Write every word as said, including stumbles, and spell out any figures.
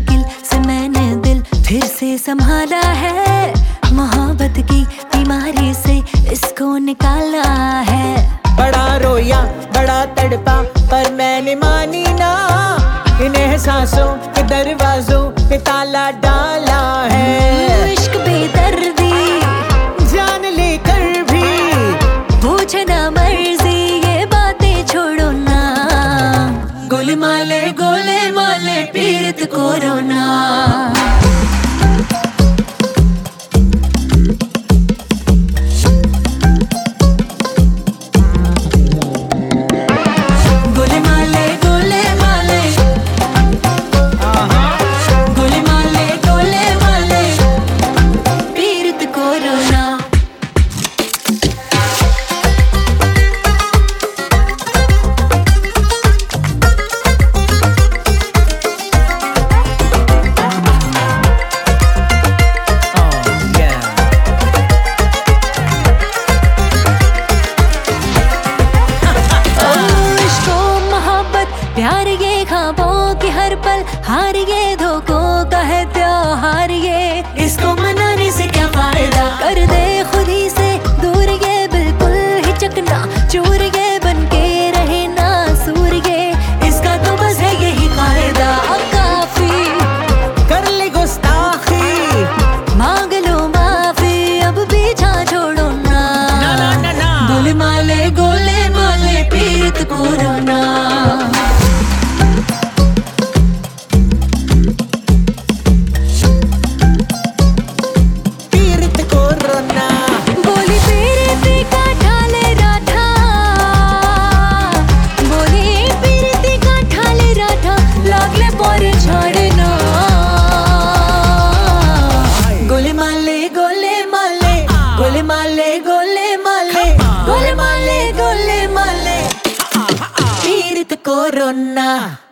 मुश्किल से मैंने दिल फिर से संभाला है। मोहब्बत की बीमारी से इसको निकाला है। बड़ा रोया बड़ा तड़पा पर मैंने मानी ना, इन एहसासों के दरवाजों पे ताला डाला है। इश्क बेदर्दी जान लेकर भी पूछे ना मर्जी, ये बातें छोड़ो ना। गोले माले गोले माले पीड़ित कोरोना। प्यार ये ख्वाबों की हर पल हार, ये धोखों का है त्योहार, ये इसको मनाने से क्या फायदा। कर दे खुद ही से दूर ये बिल्कुल ही चकना चूर, ये बन के रहे ना सूर, ये इसका तो बस है यही कायदा। काफी कर ले गुस्ताखी, मांग लो माफी, अब पीछा छोड़ो ना। ना, ना, ना, ना। गोले माले गोले माले पीड़ित कोरोना। गोले माले गोले माले गोले माले गोले माले गोले माले गोले माले पीड़ित कोरोना।